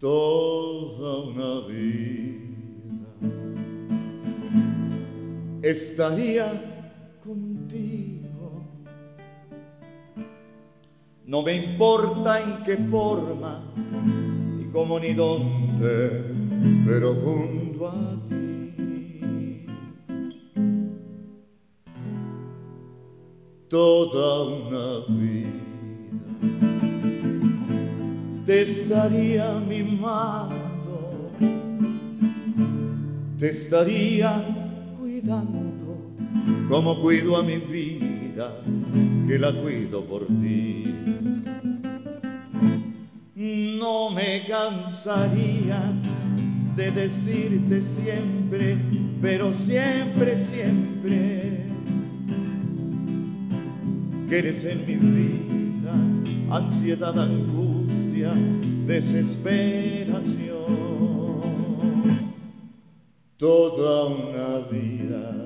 toda una vida estaría contigo. No me importa en qué forma, ni cómo ni dónde, pero junto a ti. Toda una vida te estaría mimando, te estaría cuidando, como cuido a mi vida, que la cuido por ti. No me cansaría de decirte siempre, pero siempre, siempre, que eres en mi vida ansiedad, angustia, desesperación. Toda una vida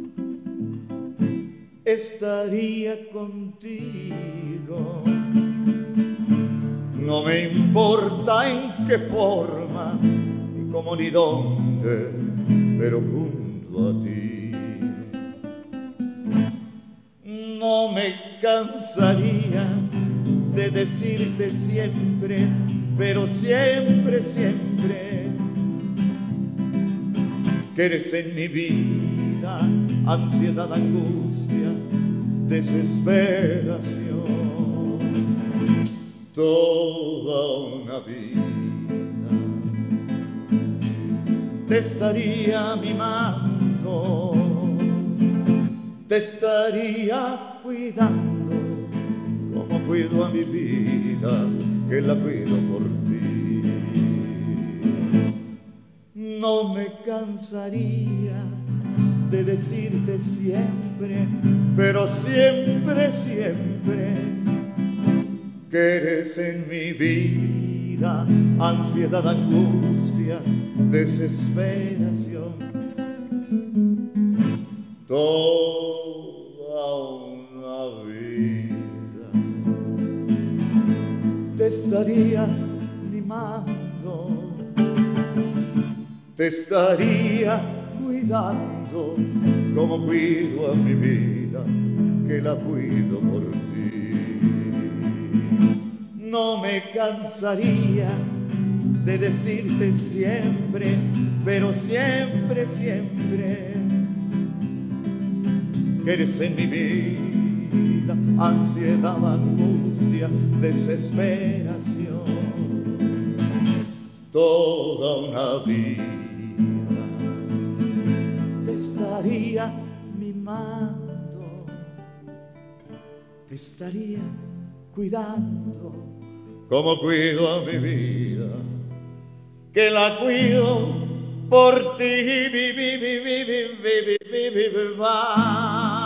estaría contigo. No me importa en qué forma, ni cómo ni dónde, pero junto a ti. No me cansaría de decirte siempre, pero siempre, siempre, que eres en mi vida ansiedad, angustia, desesperación. Toda una vida te estaría mimando, te estaría cuidando, como cuido a mi vida, que la cuido por ti. No me cansaría de decirte siempre, pero siempre, siempre, que eres en mi vida ansiedad, angustia, desesperación. Toda una vida te estaría mimando, te estaría cuidando, como cuido a mi vida, que la cuido por ti. No me cansaría de decirte siempre, pero siempre, siempre, que eres en mi vida ansiedad, angustia, desesperación. Toda una vida te estaría mimando, te estaría cuidando, como cuido a mi vida, que la cuido por ti.